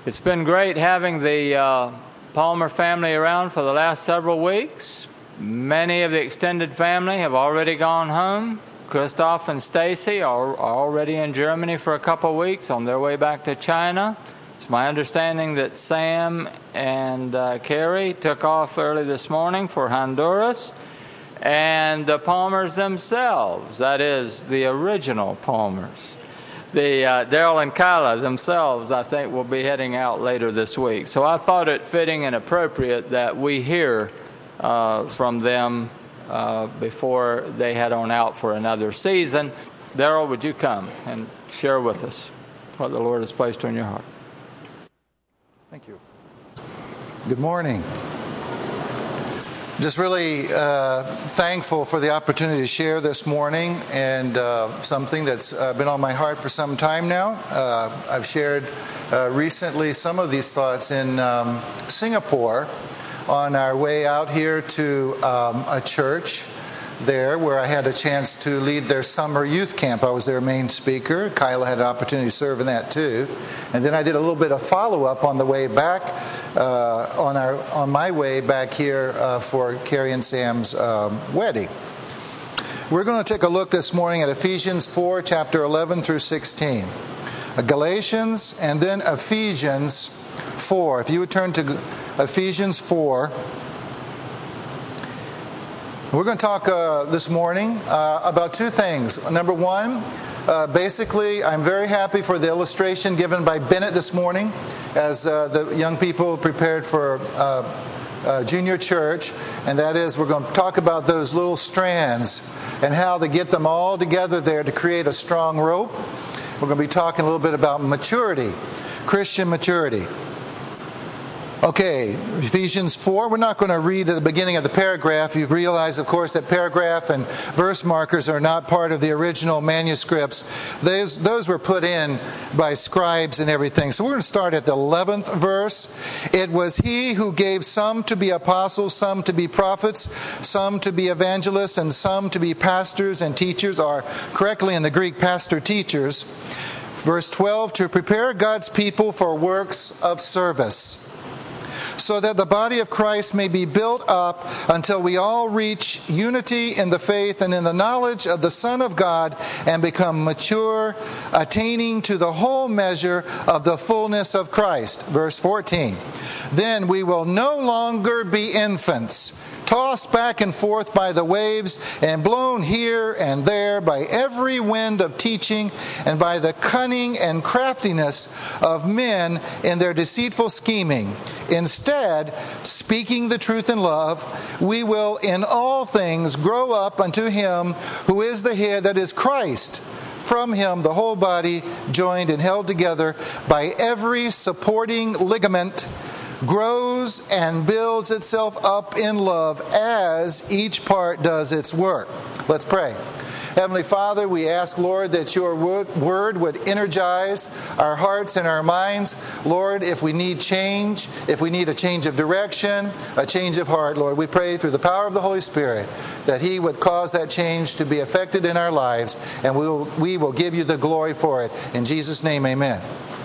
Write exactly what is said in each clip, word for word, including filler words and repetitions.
It's been great having the uh, Palmer family around for the last several weeks. Many of the extended family have already gone home. Christoph and Stacy are already in Germany for a couple of weeks on their way back to China. It's my understanding that Sam and uh, Carrie took off early this morning for Honduras. And the Palmers themselves, that is, the original Palmers, the uh, Daryl and Kyla themselves, I think, will be heading out later this week. So I thought it fitting and appropriate that we hear uh, from them uh, before they head on out for another season. Daryl, would you come and share with us what the Lord has placed on your heart? Thank you. Good morning. Just really uh, thankful for the opportunity to share this morning, and uh, something that's uh, been on my heart for some time now. Uh, I've shared uh, recently some of these thoughts in um, Singapore on our way out here to um, a church there where I had a chance to lead their summer youth camp. I was their main speaker. Kyla had an opportunity to serve in that too. And then I did a little bit of follow-up on the way back, uh, on our on my way back here uh, for Carrie and Sam's um, wedding. We're going to take a look this morning at Ephesians four, chapter eleven through sixteen. Uh, Galatians and then Ephesians four. If you would turn to Ephesians four. We're going to talk uh, this morning uh, about two things. Number one, uh, basically, I'm very happy for the illustration given by Bennett this morning as uh, the young people prepared for uh, uh, junior church. And that is, we're going to talk about those little strands and how to get them all together there to create a strong rope. We're going to be talking a little bit about maturity, Christian maturity. Okay, Ephesians four. We're not going to read at the beginning of the paragraph. You realize, of course, that paragraph and verse markers are not part of the original manuscripts. Those, those were put in by scribes and everything. So we're going to start at the eleventh verse. It was he who gave some to be apostles, some to be prophets, some to be evangelists, and some to be pastors and teachers, or correctly in the Greek, pastor teachers. Verse twelve, to prepare God's people for works of service, so that the body of Christ may be built up until we all reach unity in the faith and in the knowledge of the Son of God and become mature, attaining to the whole measure of the fullness of Christ. Verse fourteen. Then we will no longer be infants, tossed back and forth by the waves and blown here and there by every wind of teaching and by the cunning and craftiness of men in their deceitful scheming. Instead, speaking the truth in love, we will in all things grow up unto him who is the head, that is Christ. From him the whole body, joined and held together by every supporting ligament, grows and builds itself up in love as each part does its work. Let's pray. Heavenly Father, we ask, Lord, that your word would energize our hearts and our minds. Lord, if we need change, if we need a change of direction, a change of heart, Lord, we pray through the power of the Holy Spirit that he would cause that change to be effected in our lives, and we will, we will give you the glory for it. In Jesus' name, amen.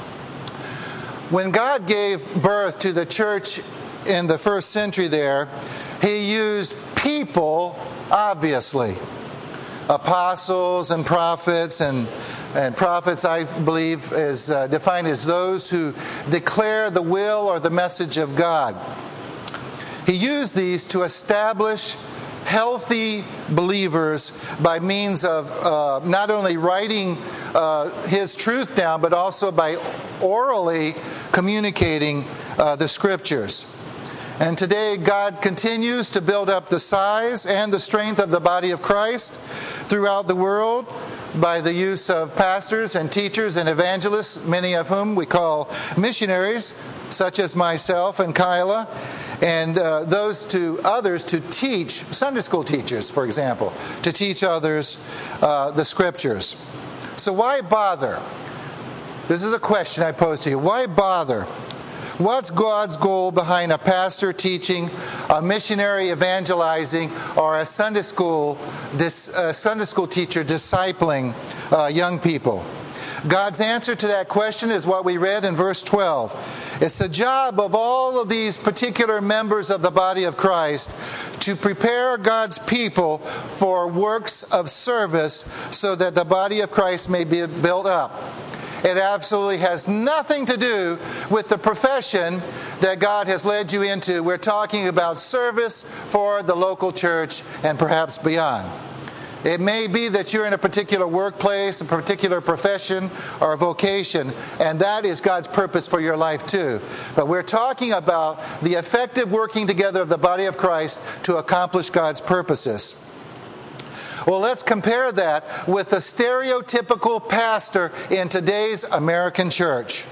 When God gave birth to the church in the first century there, he used people, obviously. Apostles and prophets, and, and prophets, I believe, is uh, defined as those who declare the will or the message of God. He used these to establish healthy believers by means of uh, not only writing uh, his truth down, but also by orally communicating uh, the scriptures. And today God continues to build up the size and the strength of the body of Christ throughout the world by the use of pastors and teachers and evangelists, many of whom we call missionaries, such as myself and Kyla, and uh, those to others to teach, Sunday school teachers, for example, to teach others uh, the scriptures. So why bother? This is a question I pose to you. Why bother? What's God's goal behind a pastor teaching, a missionary evangelizing, or a Sunday school, a Sunday school teacher discipling uh, young people? God's answer to that question is what we read in verse twelve. It's the job of all of these particular members of the body of Christ to prepare God's people for works of service so that the body of Christ may be built up. It absolutely has nothing to do with the profession that God has led you into. We're talking about service for the local church and perhaps beyond. It may be that you're in a particular workplace, a particular profession, or a vocation, and that is God's purpose for your life too. But we're talking about the effective working together of the body of Christ to accomplish God's purposes. Well, let's compare that with the stereotypical pastor in today's American church.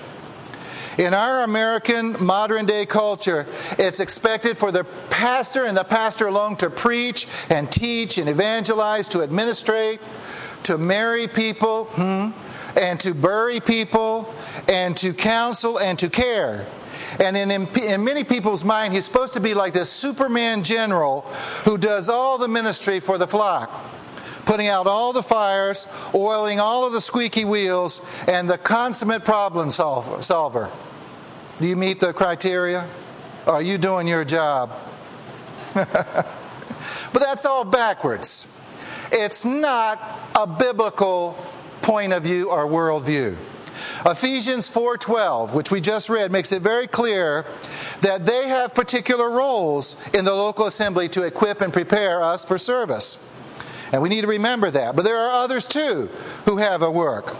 In our American modern-day culture, it's expected for the pastor and the pastor alone to preach and teach and evangelize, to administrate, to marry people, hmm, and to bury people, and to counsel and to care. And in, in many people's mind, he's supposed to be like this Superman general who does all the ministry for the flock, putting out all the fires, oiling all of the squeaky wheels, and the consummate problem solver. Do you meet the criteria? Are you doing your job? But that's all backwards. It's not a biblical point of view or worldview. Ephesians four twelve, which we just read, makes it very clear that they have particular roles in the local assembly to equip and prepare us for service. And we need to remember that. But there are others too who have a work.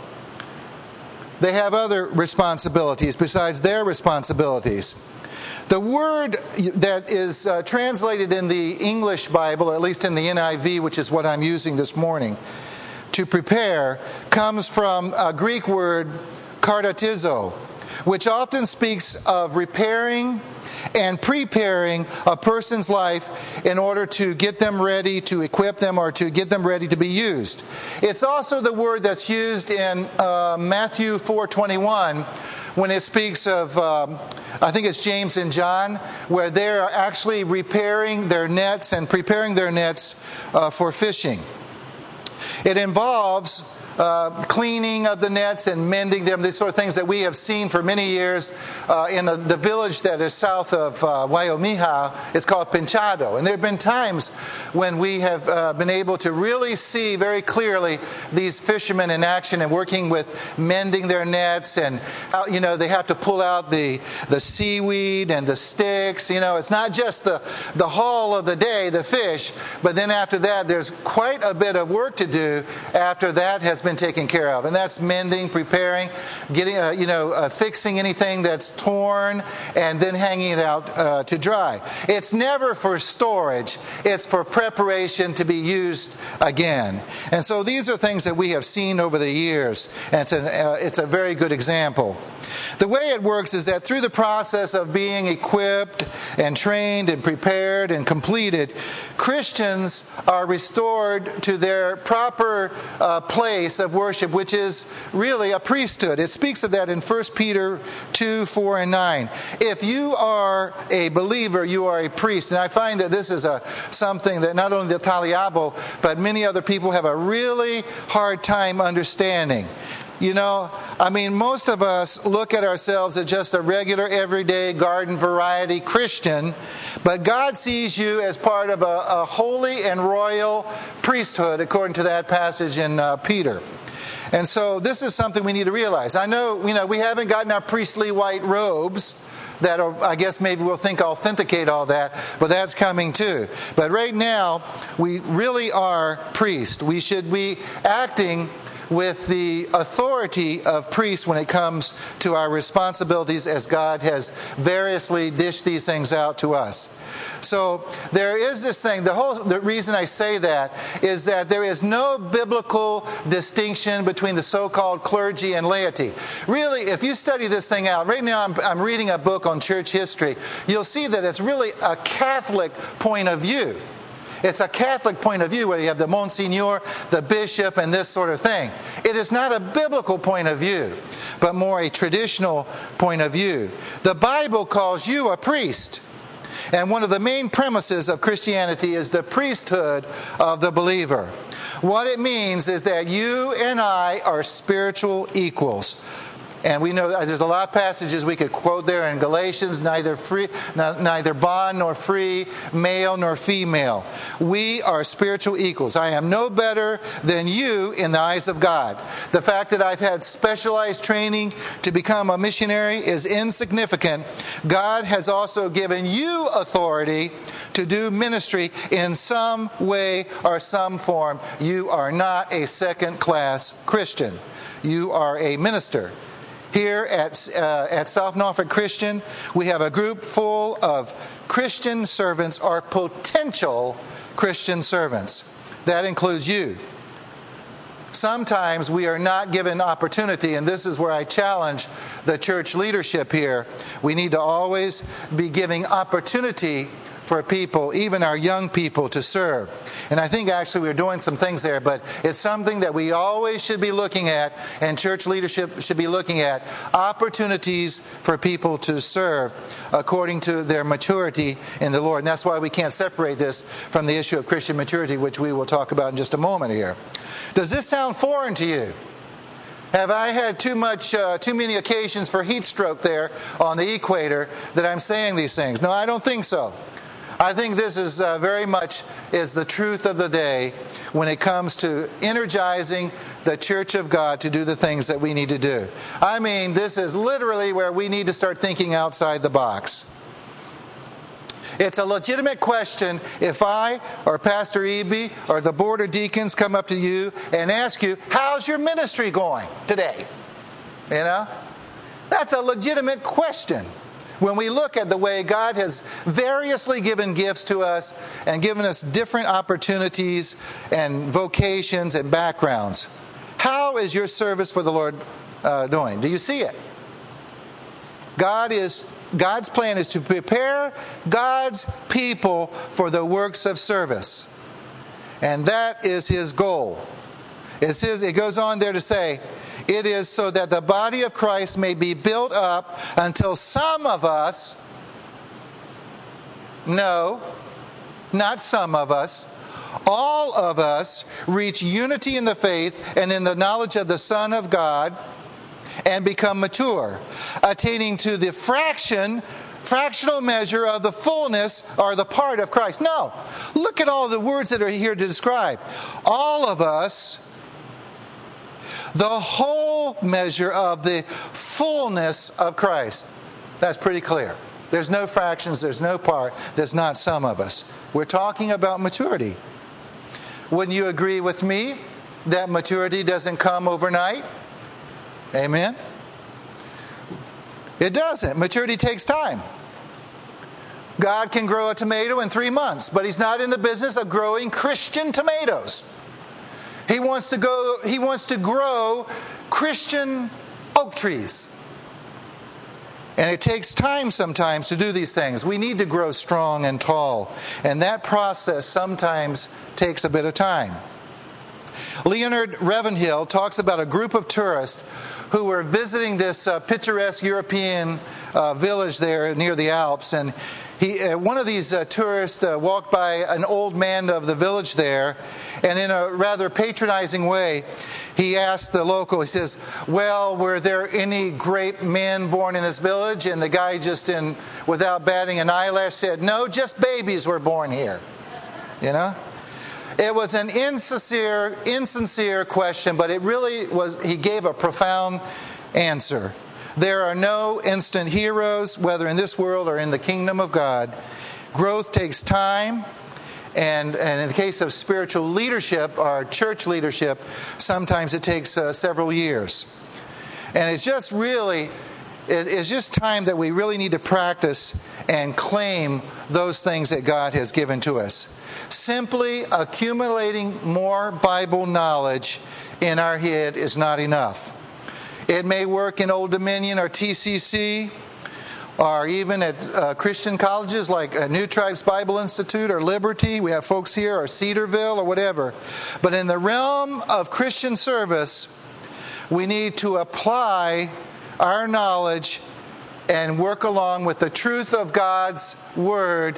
They have other responsibilities besides their responsibilities. The word that is uh, translated in the English Bible, or at least in the N I V, which is what I'm using this morning, to prepare, comes from a Greek word, kartatizo, which often speaks of repairing and preparing a person's life in order to get them ready, to equip them, or to get them ready to be used. It's also the word that's used in uh, Matthew four twenty-one when it speaks of, um, I think it's James and John, where they're actually repairing their nets and preparing their nets uh, for fishing. It involves Uh, cleaning of the nets and mending them, these sort of things that we have seen for many years uh, in a, the village that is south of uh, Waimea. It's called Pinchado. And there have been times when we have uh, been able to really see very clearly these fishermen in action and working with mending their nets. And, uh, you know, they have to pull out the, the seaweed and the sticks. You know, it's not just the, the haul of the day, the fish, but then after that, there's quite a bit of work to do after that has been taken care of, and that's mending, preparing, getting, uh, you know, uh, fixing anything that's torn, and then hanging it out uh, to dry. It's never for storage; it's for preparation to be used again. And so these are things that we have seen over the years, and it's, an, uh, it's a very good example. The way it works is that through the process of being equipped and trained and prepared and completed, Christians are restored to their proper uh, place of worship, which is really a priesthood. It speaks of that in First Peter two, four, and nine. If you are a believer, you are a priest. And I find that this is a something that not only the Taliabo, but many other people have a really hard time understanding. You know, I mean, most of us look at ourselves as just a regular, everyday, garden variety Christian, but God sees you as part of a, a holy and royal priesthood, according to that passage in uh, Peter. And so this is something we need to realize. I know, you know, we haven't gotten our priestly white robes that are, I guess maybe we'll think authenticate all that, but that's coming too. But right now, we really are priests. We should be acting with the authority of priests when it comes to our responsibilities as God has variously dished these things out to us. So there is this thing, the whole the reason I say that is that there is no biblical distinction between the so-called clergy and laity. Really, if you study this thing out, right now I'm, I'm reading a book on church history, you'll see that it's really a Catholic point of view. It's a Catholic point of view where you have the Monsignor, the bishop, and this sort of thing. It is not a biblical point of view, but more a traditional point of view. The Bible calls you a priest. And one of the main premises of Christianity is the priesthood of the believer. What it means is that you and I are spiritual equals. And we know that there's a lot of passages we could quote there in Galatians, neither free, neither bond nor free, male nor female. We are spiritual equals. I am no better than you in the eyes of God. The fact that I've had specialized training to become a missionary is insignificant. God has also given you authority to do ministry in some way or some form. You are not a second-class Christian. You are a minister. Here at, uh, at South Norfolk Christian, we have a group full of Christian servants or potential Christian servants. That includes you. Sometimes we are not given opportunity, and this is where I challenge the church leadership here. We need to always be giving opportunity for people, even our young people, to serve. And I think actually we're doing some things there, but it's something that we always should be looking at, and church leadership should be looking at, opportunities for people to serve according to their maturity in the Lord. And that's why we can't separate this from the issue of Christian maturity, which we will talk about in just a moment here. Does this sound foreign to you? Have I had too much, uh, too many occasions for heat stroke there on the equator that I'm saying these things? No, I don't think so. I think this is uh, very much is the truth of the day when it comes to energizing the church of God to do the things that we need to do. I mean, this is literally where we need to start thinking outside the box. It's a legitimate question if I or Pastor Eby or the board of deacons come up to you and ask you, how's your ministry going today? You know? That's a legitimate question. When we look at the way God has variously given gifts to us and given us different opportunities and vocations and backgrounds, how is your service for the Lord uh, doing? Do you see it? God is God's plan is to prepare God's people for the works of service, and that is His goal. It says, it goes on there to say, it is so that the body of Christ may be built up until some of us, no, not some of us, all of us reach unity in the faith and in the knowledge of the Son of God and become mature, attaining to the fraction, fractional measure of the fullness or the part of Christ. No, look at all the words that are here to describe. All of us, the whole measure of the fullness of Christ. That's pretty clear. There's no fractions, there's no part, there's not some of us. We're talking about maturity. Wouldn't you agree with me that maturity doesn't come overnight? Amen? It doesn't. Maturity takes time. God can grow a tomato in three months, but He's not in the business of growing Christian tomatoes. He wants to go, He wants to grow Christian oak trees. And it takes time sometimes to do these things. We need to grow strong and tall. And that process sometimes takes a bit of time. Leonard Ravenhill talks about a group of tourists who were visiting this uh, picturesque European uh, village there near the Alps. And he, uh, one of these uh, tourists uh, walked by an old man of the village there, and in a rather patronizing way, he asked the local, he says, well, were there any great men born in this village? And the guy just in, without batting an eyelash, said, no, just babies were born here. You know? It was an insincere, insincere question, but it really was, he gave a profound answer. There are no instant heroes, whether in this world or in the kingdom of God. Growth takes time, and, and in the case of spiritual leadership or church leadership, sometimes it takes uh, several years. And it's just really, it, it's just time that we really need to practice and claim those things that God has given to us. Simply accumulating more Bible knowledge in our head is not enough. It may work in Old Dominion or T C C, or even at uh, Christian colleges like uh, New Tribes Bible Institute or Liberty. We have folks here, or Cedarville or whatever. But in the realm of Christian service, we need to apply our knowledge and work along with the truth of God's Word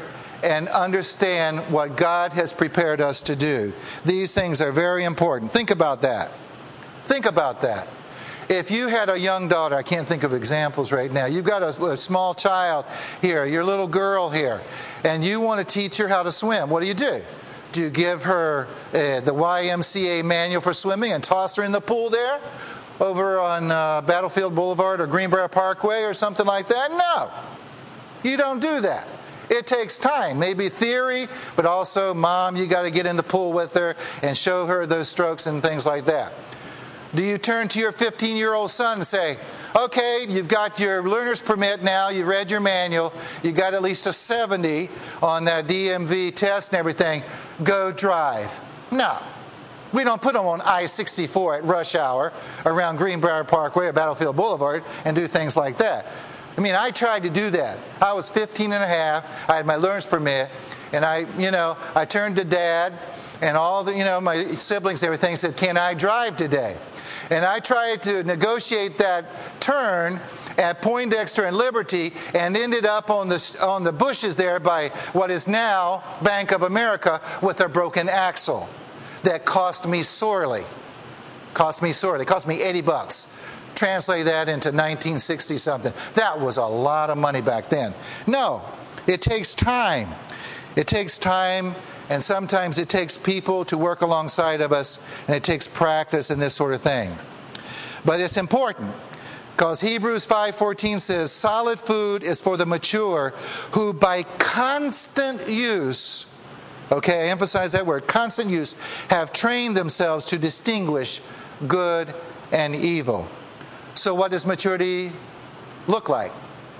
and understand what God has prepared us to do. These things are very important. Think about that. Think about that. If you had a young daughter, I can't think of examples right now. You've got a, a small child here, your little girl here, and you want to teach her how to swim. What do you do? Do you give her uh, the Y M C A manual for swimming and toss her in the pool there over on uh, Battlefield Boulevard or Greenbrier Parkway or something like that? No. You don't do that. It takes time, maybe theory, but also, Mom, you got to get in the pool with her and show her those strokes and things like that. Do you turn to your fifteen-year-old son and say, okay, you've got your learner's permit now, you've read your manual, you got at least a seventy on that D M V test and everything, go drive? No. We don't put them on I sixty-four at rush hour around Greenbrier Parkway or Battlefield Boulevard and do things like that. I mean, I tried to do that. I was fifteen and a half, I had my learner's permit, and I, you know, I turned to Dad and all the, you know, my siblings and everything, said, can I drive today? And I tried to negotiate that turn at Poindexter and Liberty and ended up on the, on the bushes there by what is now Bank of America with a broken axle. That cost me sorely. Cost me sorely. It cost me eighty bucks. Translate that into nineteen sixty something. That was a lot of money back then. No, it takes time. It takes time, and sometimes it takes people to work alongside of us, and it takes practice and this sort of thing. But it's important, because Hebrews five fourteen says, solid food is for the mature, who by constant use, okay, I emphasize that word, constant use, have trained themselves to distinguish good and evil. So what does maturity look like?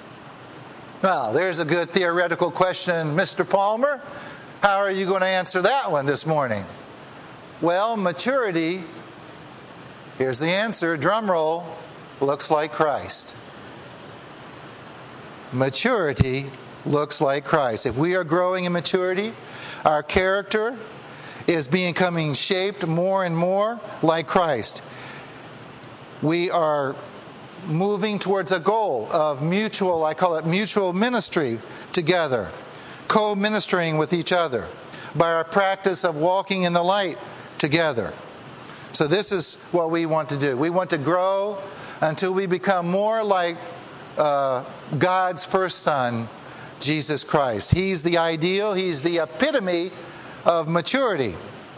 Well, there's a good theoretical question, Mister Palmer. How are you going to answer that one this morning? Well, maturity, here's the answer, drum roll, looks like Christ. Maturity looks like Christ. If we are growing in maturity, our character is becoming shaped more and more like Christ. We are moving towards a goal of mutual, I call it mutual ministry together, co-ministering with each other by our practice of walking in the light together. So this is what we want to do. We want to grow until we become more like uh, God's first Son, Jesus Christ. He's the ideal, He's the epitome of maturity.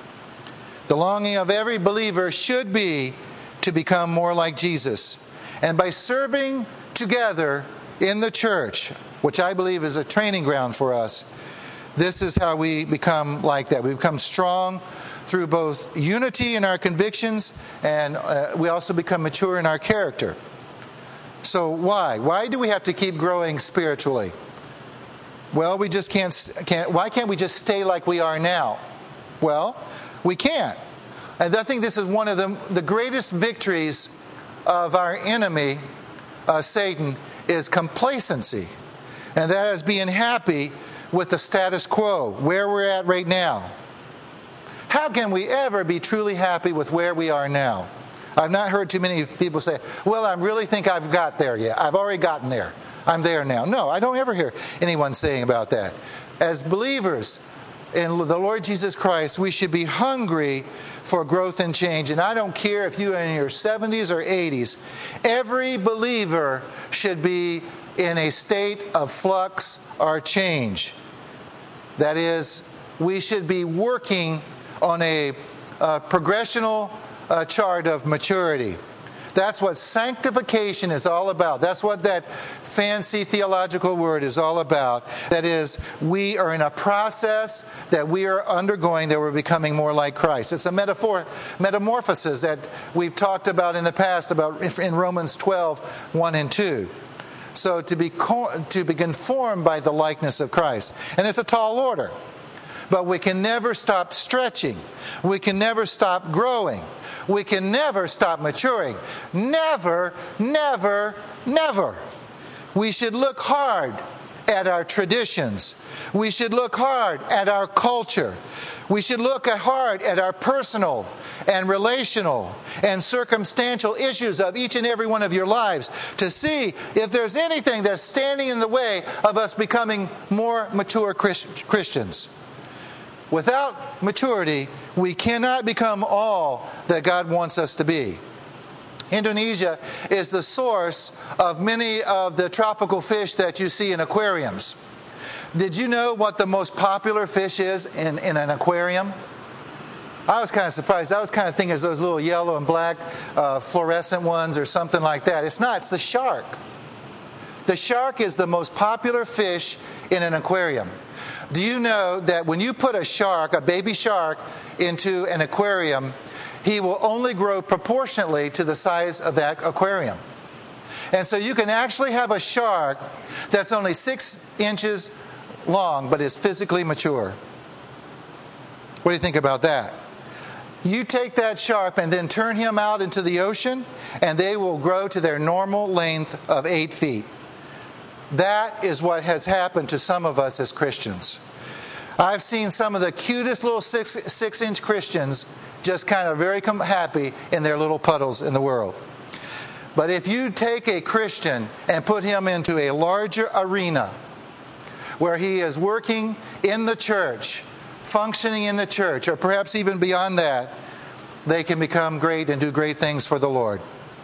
The longing of every believer should be to become more like Jesus. And by serving together in the church, which I believe is a training ground for us, this is how we become like that. We become strong through both unity in our convictions, and uh, we also become mature in our character. So why? Why do we have to keep growing spiritually? Well, we just can't, can't why can't we just stay like we are now? Well, we can't. And I think this is one of the, the greatest victories of our enemy, uh, Satan, is complacency. And that is being happy with the status quo, where we're at right now. How can we ever be truly happy with where we are now? I've not heard too many people say, well, I really think I've got there yet. I've already gotten there. I'm there now. No, I don't ever hear anyone saying about that. As believers in the Lord Jesus Christ, we should be hungry for growth and change. And I don't care if you're in your seventies or eighties. Every believer should be in a state of flux or change. That is, we should be working on a, a progressional uh, chart of maturity. That's what sanctification is all about. That's what that fancy theological word is all about. That is, we are in a process that we are undergoing, that we're becoming more like Christ. It's a metaphor, metamorphosis that we've talked about in the past, about in Romans twelve, one and two. So to be, to be conformed by the likeness of Christ. And it's a tall order. But we can never stop stretching. We can never stop growing. We can never stop maturing. Never, never, never. We should look hard at our traditions. We should look hard at our culture. We should look hard at our personal and relational and circumstantial issues of each and every one of your lives to see if there's anything that's standing in the way of us becoming more mature Christians. Without maturity, we cannot become all that God wants us to be. Indonesia is the source of many of the tropical fish that you see in aquariums. Did you know what the most popular fish is in, in an aquarium? I was kind of surprised. I was kind of thinking of those little yellow and black uh, fluorescent ones or something like that. It's not. It's the shark. The shark is the most popular fish in an aquarium. Do you know that when you put a shark, a baby shark, into an aquarium, he will only grow proportionately to the size of that aquarium? And so you can actually have a shark that's only six inches long, but is physically mature. What do you think about that? You take that shark and then turn him out into the ocean, and they will grow to their normal length of eight feet. That is what has happened to some of us as Christians. I've seen some of the cutest little six, six-inch Christians just kind of very happy in their little puddles in the world. But if you take a Christian and put him into a larger arena where he is working in the church, functioning in the church, or perhaps even beyond that, they can become great and do great things for the Lord.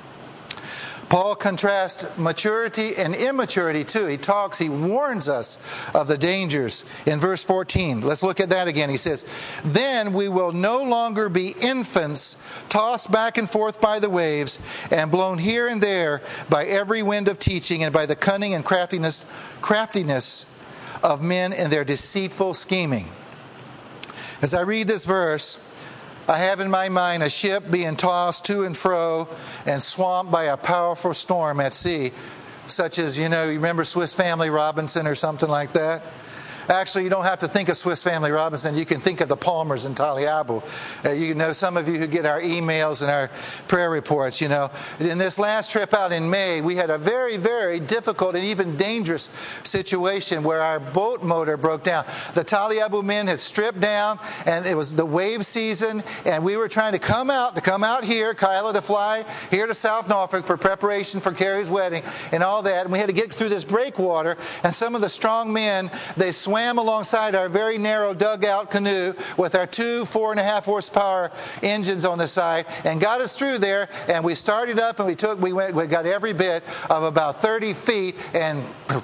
Paul contrasts maturity and immaturity too. He talks, he warns us of the dangers in verse fourteen. Let's look at that again. He says, "Then we will no longer be infants, tossed back and forth by the waves, and blown here and there by every wind of teaching, and by the cunning and craftiness, craftiness of men in their deceitful scheming." As I read this verse, I have in my mind a ship being tossed to and fro and swamped by a powerful storm at sea, such as, you know, you remember Swiss Family Robinson or something like that? Actually, you don't have to think of Swiss Family Robinson. You can think of the Palmers in Taliabu. Uh, you know, some of you who get our emails and our prayer reports, you know. In this last trip out in May, we had a very, very difficult and even dangerous situation where our boat motor broke down. The Taliabu men had stripped down, and it was the wave season, and we were trying to come out, to come out here, Kyla to fly here to South Norfolk for preparation for Carrie's wedding and all that. And we had to get through this breakwater, and some of the strong men, they swam alongside our very narrow dugout canoe with our two four and a half horsepower engines on the side and got us through there. And we started up and we took we went we got every bit of about thirty feet, and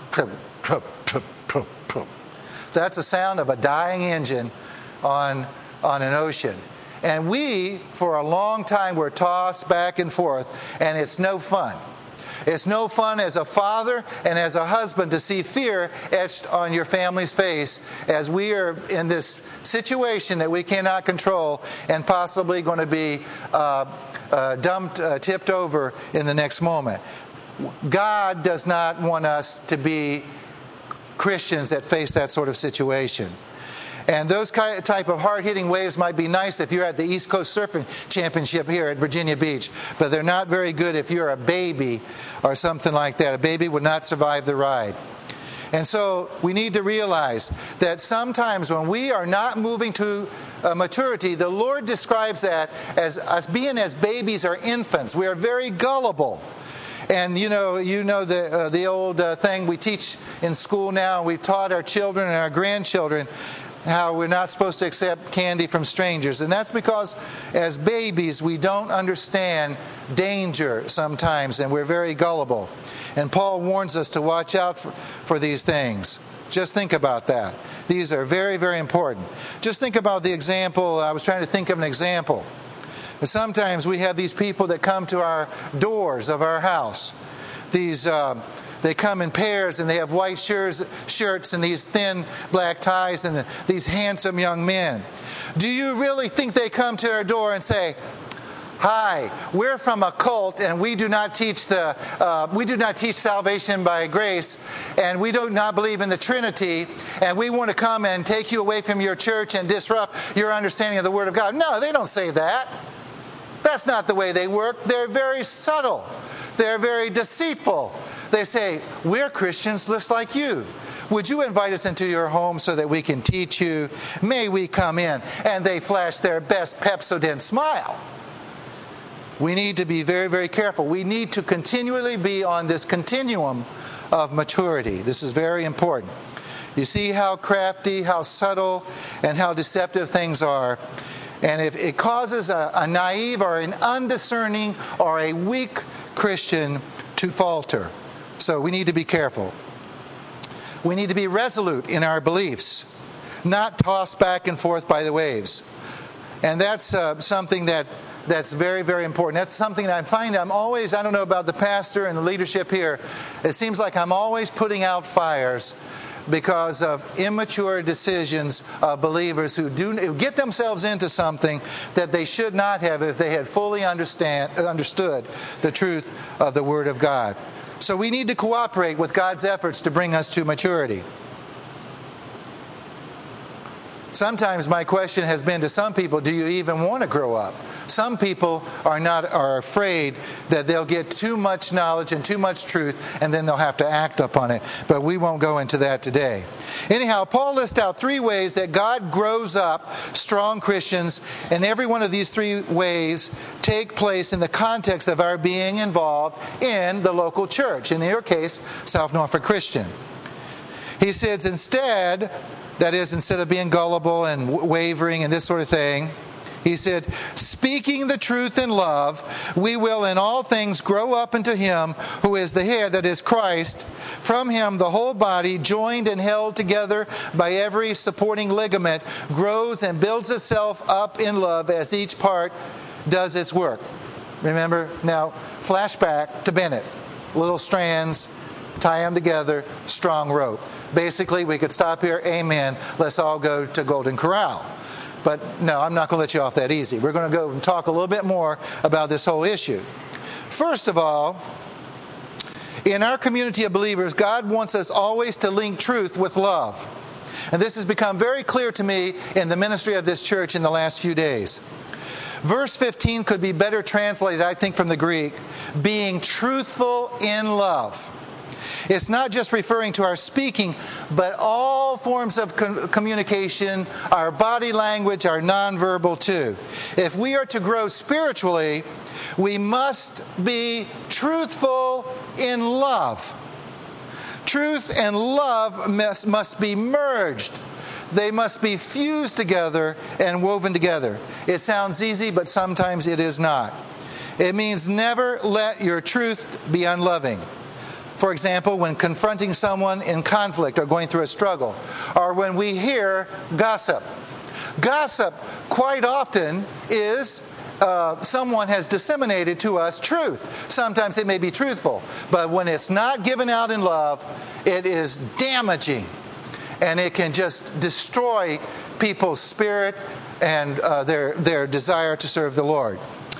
that's the sound of a dying engine on on an ocean. And we, for a long time, were tossed back and forth, and it's no fun. It's no fun as a father and as a husband to see fear etched on your family's face as we are in this situation that we cannot control and possibly going to be uh, uh, dumped, uh, tipped over in the next moment. God does not want us to be Christians that face that sort of situation. And those type of hard-hitting waves might be nice if you're at the East Coast Surfing Championship here at Virginia Beach, but they're not very good if you're a baby or something like that. A baby would not survive the ride. And so we need to realize that sometimes when we are not moving to uh, maturity, the Lord describes that as us being as babies or infants. We are very gullible. And you know, you know the uh, the old uh, thing we teach in school now. We've taught our children and our grandchildren how we're not supposed to accept candy from strangers. And that's because as babies, we don't understand danger sometimes, and we're very gullible. And Paul warns us to watch out for, for these things. Just think about that. These are very, very important. Just think about the example. I was trying to think of an example. Sometimes we have these people that come to our doors of our house. These... Uh, They come in pairs, and they have white shirts, shirts and these thin black ties, and these handsome young men. Do you really think they come to our door and say, "Hi, we're from a cult, and we do not teach the uh, we do not teach salvation by grace, and we do not believe in the Trinity, and we want to come and take you away from your church and disrupt your understanding of the Word of God"? No, they don't say that. That's not the way they work. They're very subtle. They're very deceitful. They say, we're Christians just like you. Would you invite us into your home so that we can teach you? May we come in? And they flash their best Pepsodent smile. We need to be very, very careful. We need to continually be on this continuum of maturity. This is very important. You see how crafty, how subtle, and how deceptive things are. And if it causes a, a naive or an undiscerning or a weak Christian to falter. So we need to be careful. We need to be resolute in our beliefs, not tossed back and forth by the waves. And that's uh, something that that's very, very important. That's something that I find I'm always, I don't know about the pastor and the leadership here, it seems like I'm always putting out fires because of immature decisions of believers who do who get themselves into something that they should not have if they had fully understand understood the truth of the Word of God. So we need to cooperate with God's efforts to bring us to maturity. Sometimes my question has been to some people, do you even want to grow up? Some people are not are afraid that they'll get too much knowledge and too much truth, and then they'll have to act upon it. But we won't go into that today. Anyhow, Paul lists out three ways that God grows up strong Christians, and every one of these three ways take place in the context of our being involved in the local church, in your case, South Norfolk Christian. He says instead, that is, instead of being gullible and wavering and this sort of thing, he said, speaking the truth in love, we will in all things grow up into Him who is the head, that is Christ. From Him the whole body, joined and held together by every supporting ligament, grows and builds itself up in love as each part does its work. Remember, now, flashback to Bennett. Little strands, tie them together, strong rope. Basically, we could stop here, amen, let's all go to Golden Corral. But no, I'm not going to let you off that easy. We're going to go and talk a little bit more about this whole issue. First of all, in our community of believers, God wants us always to link truth with love. And this has become very clear to me in the ministry of this church in the last few days. Verse fifteen could be better translated, I think, from the Greek, being truthful in love. It's not just referring to our speaking, but all forms of com- communication, our body language, our nonverbal too. If we are to grow spiritually, we must be truthful in love. Truth and love must, must be merged. They must be fused together and woven together. It sounds easy, but sometimes it is not. It means never let your truth be unloving. For example, when confronting someone in conflict or going through a struggle, or when we hear gossip. Gossip quite often is uh, someone has disseminated to us truth. Sometimes it may be truthful, but when it's not given out in love, it is damaging, and it can just destroy people's spirit and uh, their, their desire to serve the Lord.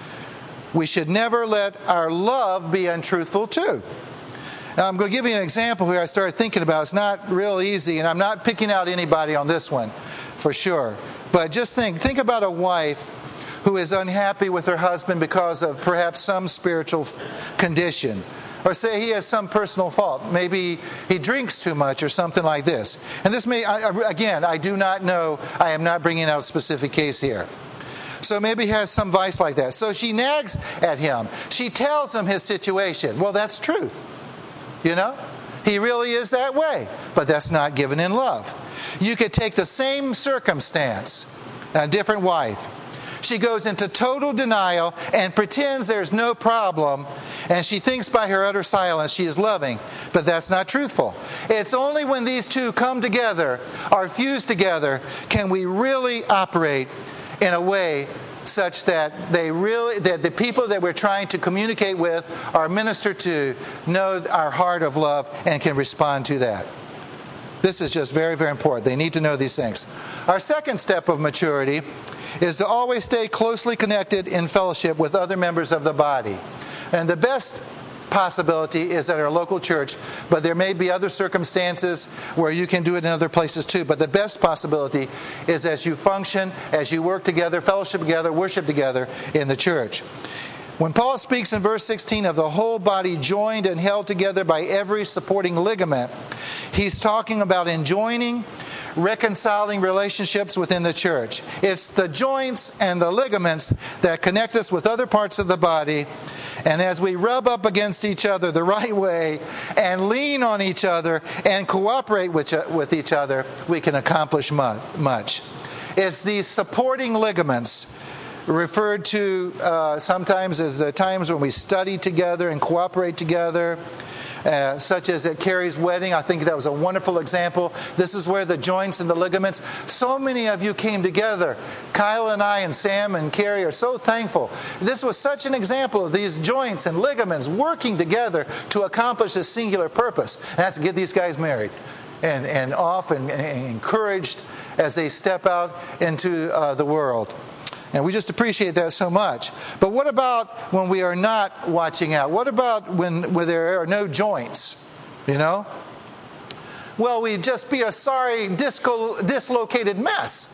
We should never let our love be untruthful too. Now, I'm going to give you an example here I started thinking about. It's not real easy, and I'm not picking out anybody on this one, for sure. But just think, think about a wife who is unhappy with her husband because of perhaps some spiritual condition. Or say he has some personal fault. Maybe he drinks too much or something like this. And this may, again, I do not know. I am not bringing out a specific case here. So maybe he has some vice like that. So she nags at him. She tells him his situation. Well, that's truth. You know, he really is that way, but that's not given in love. You could take the same circumstance, a different wife. She goes into total denial and pretends there's no problem, and she thinks by her utter silence she is loving, but that's not truthful. It's only when these two come together, are fused together, can we really operate in a way such that they really, that the people that we're trying to communicate with or minister to know our heart of love and can respond to that. This is just very, very important. They need to know these things. Our second step of maturity is to always stay closely connected in fellowship with other members of the body. And the best possibility is at our local church, but there may be other circumstances where you can do it in other places too. But the best possibility is as you function, as you work together, fellowship together, worship together in the church. When Paul speaks in verse sixteen of the whole body joined and held together by every supporting ligament, he's talking about enjoining, reconciling relationships within the church. It's the joints and the ligaments that connect us with other parts of the body. And as we rub up against each other the right way and lean on each other and cooperate with each other, we can accomplish much. It's these supporting ligaments, referred to uh, sometimes as the times when we study together and cooperate together, uh, such as at Carrie's wedding. I think that was a wonderful example. This is where the joints and the ligaments, so many of you came together. Kyle and I and Sam and Carrie are so thankful. This was such an example of these joints and ligaments working together to accomplish a singular purpose. And that's to get these guys married and, and off and, and encouraged as they step out into uh, the world. And we just appreciate that so much. But what about when we are not watching out? What about when, when there are no joints, you know? Well, we'd just be a sorry, disco, dislocated mess.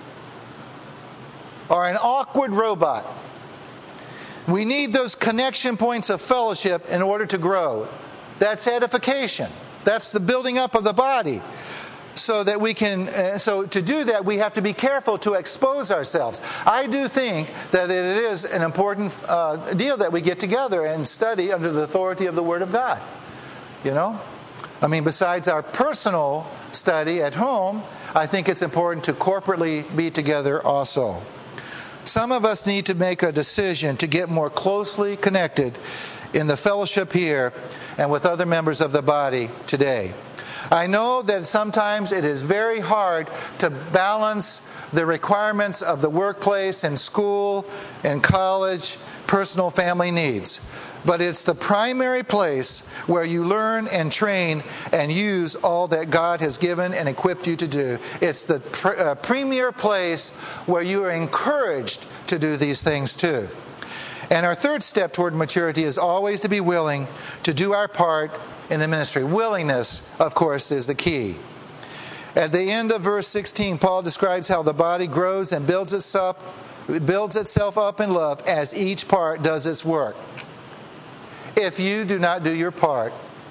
Or an awkward robot. We need those connection points of fellowship in order to grow. That's edification. That's the building up of the body. So that we can, uh, so to do that, we have to be careful to expose ourselves. I do think that it is an important uh, deal that we get together and study under the authority of the Word of God. You know? I mean, besides our personal study at home, I think it's important to corporately be together also. Some of us need to make a decision to get more closely connected in the fellowship here and with other members of the body today. I know that sometimes it is very hard to balance the requirements of the workplace and school and college, personal family needs. But it's the primary place where you learn and train and use all that God has given and equipped you to do. It's the pre- uh, premier place where you are encouraged to do these things too. And our third step toward maturity is always to be willing to do our part in the ministry. Willingness, of course, is the key. At the end of verse sixteen, Paul describes how the body grows and builds itself, builds itself up in love as each part does its work. If you do not do your part,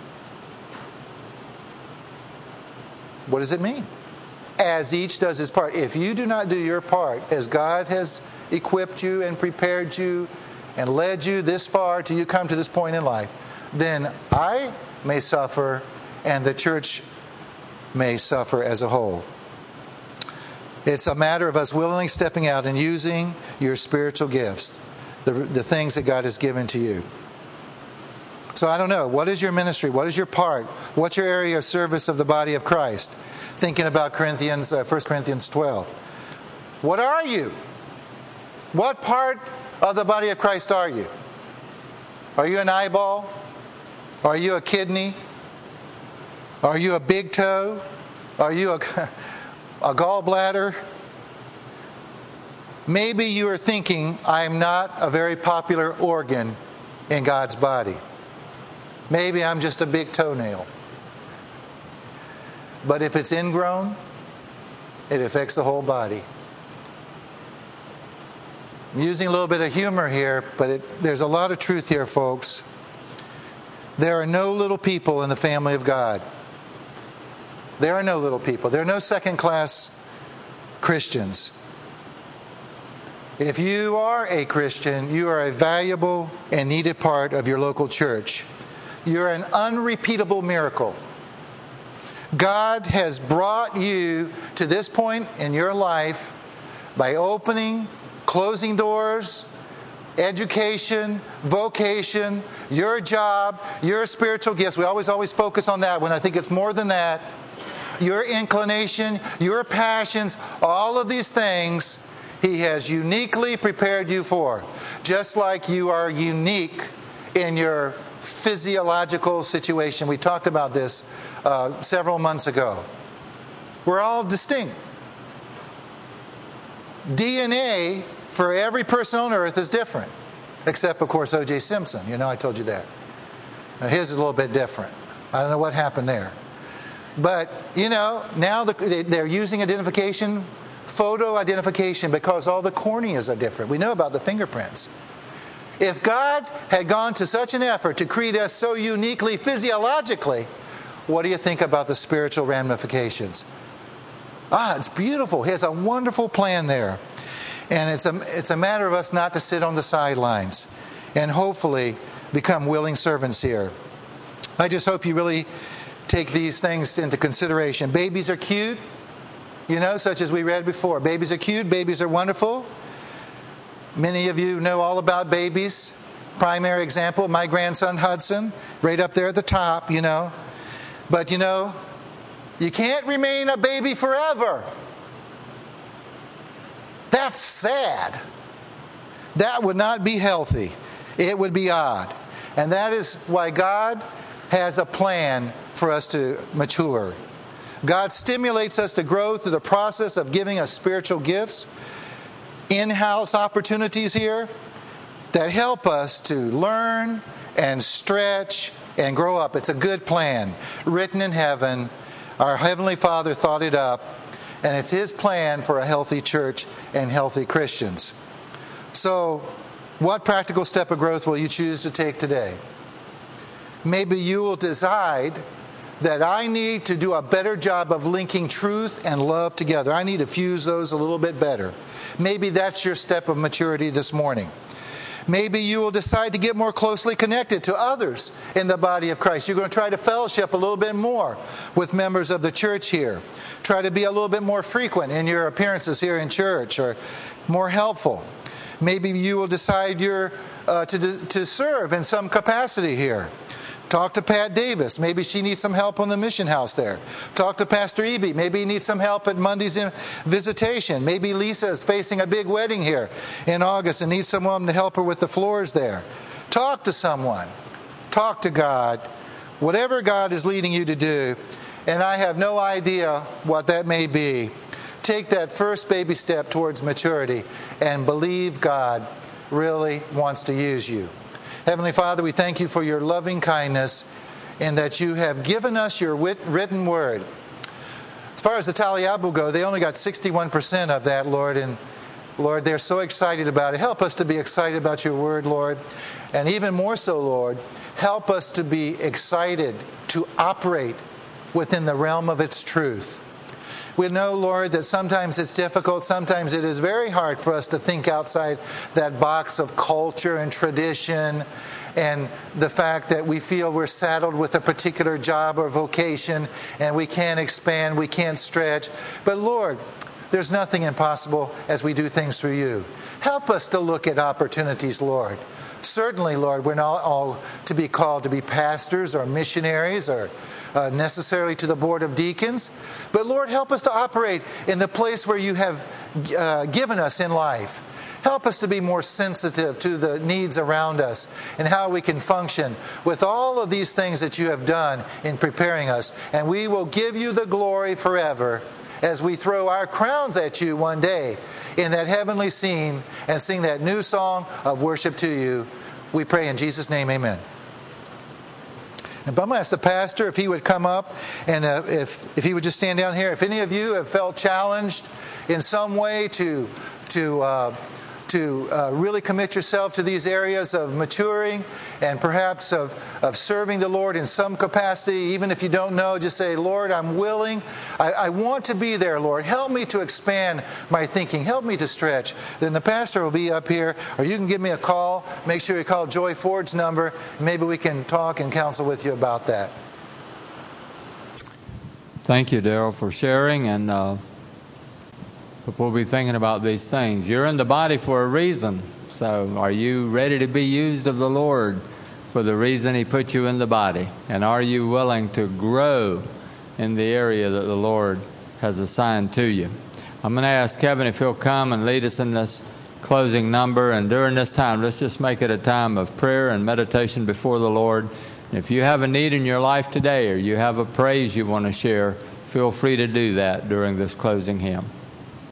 what does it mean? As each does his part. If you do not do your part, as God has equipped you and prepared you and led you this far till you come to this point in life, then I may suffer and the church may suffer as a whole. It's a matter of us willingly stepping out and using your spiritual gifts, the, the things that God has given to you. So I don't know, what is your ministry? What is your part? What's your area of service of the body of Christ? Thinking about Corinthians, uh, First Corinthians twelve. What are you? What part of the body of Christ are you? Are you an eyeball? Are you a kidney? Are you a big toe? Are you a, a gallbladder? Maybe you are thinking, I'm not a very popular organ in God's body. Maybe I'm just a big toenail. But if it's ingrown, it affects the whole body. I'm using a little bit of humor here, but it, there's a lot of truth here, folks. There are no little people in the family of God. There are no little people. There are no second-class Christians. If you are a Christian, you are a valuable and needed part of your local church. You're an unrepeatable miracle. God has brought you to this point in your life by opening, closing doors, education, vocation, your job, your spiritual gifts. We always, always focus on that when I think it's more than that. Your inclination, your passions, all of these things He has uniquely prepared you for. Just like you are unique in your physiological situation. We talked about this uh, several months ago. We're all distinct. D N A for every person on earth is different. Except, of course, O J Simpson. You know, I told you that. Now, his is a little bit different. I don't know what happened there. But, you know, now the, they're using identification, photo identification, because all the corneas are different. We know about the fingerprints. If God had gone to such an effort to create us so uniquely physiologically, what do you think about the spiritual ramifications? Ah, it's beautiful. He has a wonderful plan there. And it's a, it's a matter of us not to sit on the sidelines and hopefully become willing servants here. I just hope you really take these things into consideration. Babies are cute, you know, such as we read before. Babies are cute. Babies are wonderful. Many of you know all about babies. Primary example, my grandson Hudson, right up there at the top, you know. But, you know, you can't remain a baby forever. That's sad. That would not be healthy. It would be odd. And that is why God has a plan for us to mature. God stimulates us to grow through the process of giving us spiritual gifts, in-house opportunities here that help us to learn and stretch and grow up. It's a good plan, written in heaven. Our Heavenly Father thought it up, and it's His plan for a healthy church and healthy Christians. So, what practical step of growth will you choose to take today? Maybe you will decide that I need to do a better job of linking truth and love together. I need to fuse those a little bit better. Maybe that's your step of maturity this morning. Maybe you will decide to get more closely connected to others in the body of Christ. You're going to try to fellowship a little bit more with members of the church here. Try to be a little bit more frequent in your appearances here in church, or more helpful. Maybe you will decide you're uh, to, to serve in some capacity here. Talk to Pat Davis. Maybe she needs some help on the mission house there. Talk to Pastor Eby. Maybe he needs some help at Monday's visitation. Maybe Lisa is facing a big wedding here in August and needs someone to help her with the floors there. Talk to someone. Talk to God. Whatever God is leading you to do, and I have no idea what that may be, take that first baby step towards maturity and believe God really wants to use you. Heavenly Father, we thank you for your loving kindness in that you have given us your wit- written word. As far as the Taliabo go, they only got sixty-one percent of that, Lord, and Lord, they're so excited about it. Help us to be excited about your word, Lord, and even more so, Lord, help us to be excited to operate within the realm of its truth. We know, Lord, that sometimes it's difficult. Sometimes it is very hard for us to think outside that box of culture and tradition and the fact that we feel we're saddled with a particular job or vocation and we can't expand, we can't stretch. But Lord, there's nothing impossible as we do things through you. Help us to look at opportunities, Lord. Certainly, Lord, we're not all to be called to be pastors or missionaries or uh, necessarily to the board of deacons. But Lord, help us to operate in the place where you have uh, given us in life. Help us to be more sensitive to the needs around us and how we can function with all of these things that you have done in preparing us. And we will give you the glory forever as we throw our crowns at you one day in that heavenly scene and sing that new song of worship to you. We pray in Jesus' name, amen. And I'm going to ask the pastor if he would come up and uh, if, if he would just stand down here. If any of you have felt challenged in some way to, to, uh, to uh, really commit yourself to these areas of maturing and perhaps of, of serving the Lord in some capacity, even if you don't know, just say, Lord, I'm willing. I, I want to be there, Lord. Help me to expand my thinking. Help me to stretch. Then the pastor will be up here, or you can give me a call. Make sure you call Joy Ford's number. Maybe we can talk and counsel with you about that. Thank you, Daryl, for sharing, and uh, we'll be thinking about these things. You're in the body for a reason, so are you ready to be used of the Lord for the reason He put you in the body? And are you willing to grow in the area that the Lord has assigned to you? I'm going to ask Kevin if he'll come and lead us in this closing number, and during this time, let's just make it a time of prayer and meditation before the Lord. And if you have a need in your life today, or you have a praise you want to share, feel free to do that during this closing hymn.